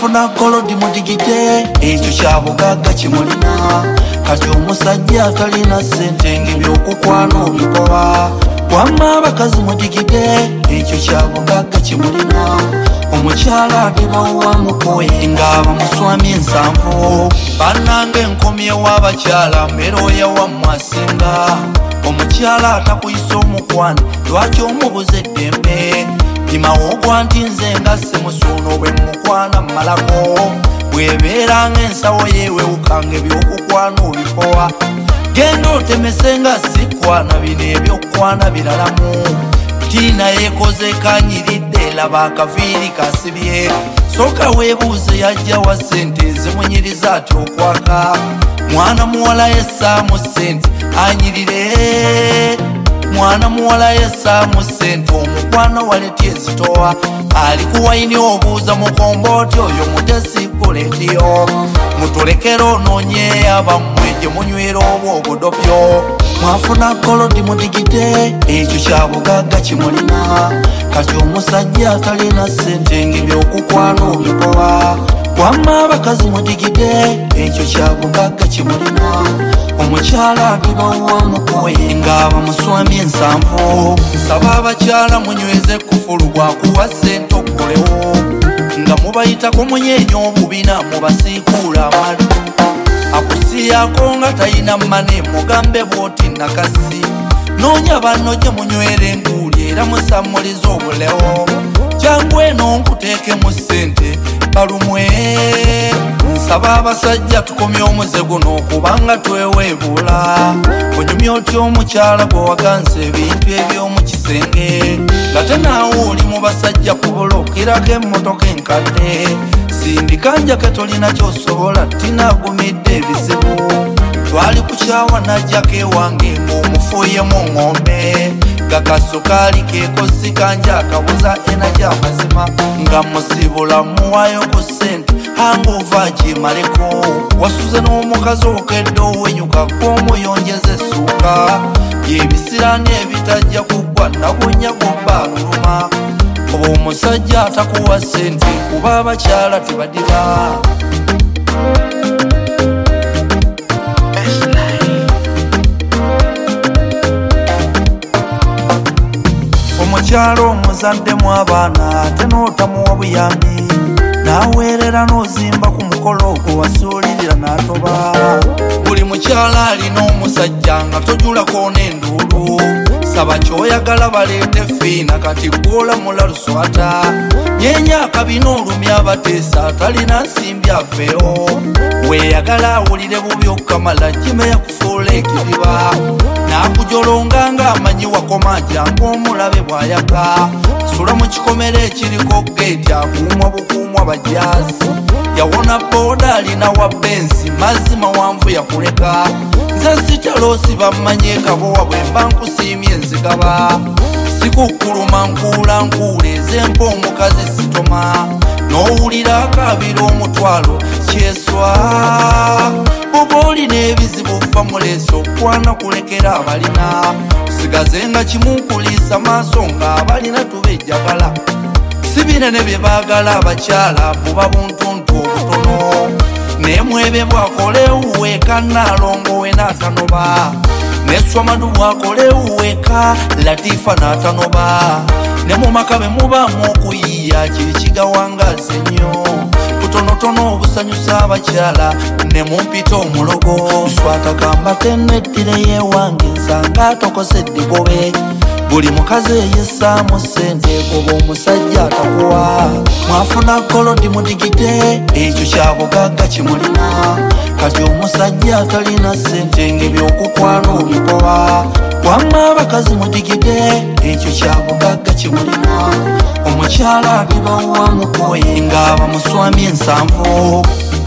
mwafuna golodi mudigite ekyo kyabugagga kimulina kati omusajja atalina ssente ng'ebyokukwana obikola wamma abakazi mudigite ekyo kyabugagga kimulina omukyala atebawuwa mukoye ng'abamuswamya ensanvu bannange enkomyewo abakyala mbeera wammwe asinga omukyala atakuyisa omukwano lwaki omubuza eddembe pimawo ogwa nti nze nga simusuuno bwe mukwana mmalako bwebeera ng'ensawo yeewewukanga ebyokukwana obikowa genda otemese nga sikwana bino ebyokukwana biralamu tiina yeekoze kanyiridde laba akaviiri kasibye soka weebuuze yajja wa ssente ezimunyiriza ati okwaka mwana muwala yessaamu ssente anyirire mwana muwala yessaamu ssente omukwano waletye ezitowa ali kuwaini obuuza mukombooti oyo mutesigula ediyo mutulekera onoonye abammwe gye munywera obwobudopyo mwafuna golodi mudigite ekyo kyabugagga kimulina kati omusajja atalina ssente ng'ebyokukwana obikola wamma abakazi mudigite ekyo kyabugagga kimulina omukyala atebawuwa mukoye ng'abamuswamya ensanvu nsaba abakyala munyweze kufulu bwakuwa ssente okukolewo nga mubayitako munyeenya obubina mubasiikuula amalu akusiyako nga talina mane mugambe bwoti nakasi noonya banno gye munywera enguuli era musammuliza obulewo jangu eno nkuteekemu ssente balumwe nsaba abasajja tukomye omuze guno kubanga tweweebula onyumya otya omukyala gwe waganza ebintu eby'omu kisenge nga tenaawe oli mu basajja kubulukirako emmotoka enkadde sindika njake tolina kyosobola tinaagumidde ebizibu twali kukyawa najjako ewange ng'omufuuyemu ng'ombe gakaso kaali keekosi kanja akabuza ena gy'amazima nga musibula muwayo ku ssente hangoova gimaleko wasuze n'omukazi okedde owenyuka kw'omuyonjeza essuuka byebisirani ebitajja kuggwa nabunya gobba aluluma oba omusajja atakuwa ssente kuba abakyala tebadiba omukyala omuzaddemu abaana ate n'otamuwa buyambi n'aweerera n'ozimba ku mukolo ogwo wasuulirira n'atoba buli mukyala alina omusajja nga tojulako n'enduulu saba kyoyagala baleete fiina kati gw'olamula luswata nyeenya akabina olumya abateesa talina nsimbi aveewo weeyagala awulire bubi okukamala jima yakufuula ekidiba n'akujolonga ng'amanyi wakoma jangu omulabe bw'ayaga asula mu kikomero ekiriko geeti akuumwa bukuumwa bajaasi yawona booda alina wa bensi mazima wanvu yakuleka nze sitaloosi bammanyi ekabowa bwe mba nkusiimye enzigaba sikukuluma nkuula nkuula ezempa omukazi sitoma n'owulira akabira omutwalo kyeswa oba olina ebizibu fa muleeso okwana kulekera abalina sigaze nga kimunkuliisa maaso ng'abalina tubejjagala si binene bye baagala abakyala buba buntuntu obutono nemwebe bwakole uweka nalongowe n'atanoba neswamadu bwakole uweka latifa n'atanoba ne mu maka be mubaamu okuyiiya kyekigawangaza ennyo butonotono obusanyusa abakyala ne mumpita omulogo swatagambako enneddire yeewange nsanga tokosedde gobe buli mukazi eyessaamu ssente goba omusajja atakuwa mwafuna golodi mudigite ekyo kyabugagga kimulina kati omusajja atalina ssente ng'ebyokukwana obikola wamma abakazi mudigite ekyo kyabugagga kimulina omukyala atebawuwa mukoye ng'abamuswamya ensanvu